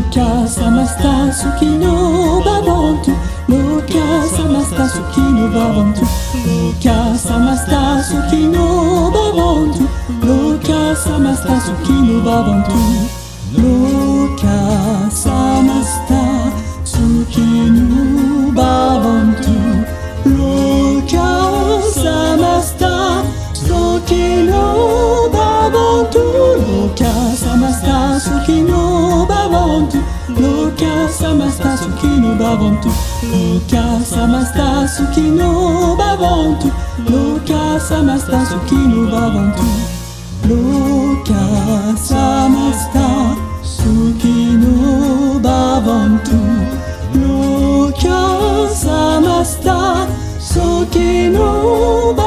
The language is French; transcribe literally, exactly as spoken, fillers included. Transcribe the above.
Loka samasta sukino babantu. Loka samasta sukino babantu. Loka samasta sukino babantu. Loka samasta sukino babantu. Loka samasta sukino babantu. Loka samasta sukino babantu. Loka samasta sukino babantu. Loka samasta sukino babantu. Loka samasta sukino babantu. Loka samasta sukino babantu. Loka samasta sukino babantu. Loka samasta sukino babantu.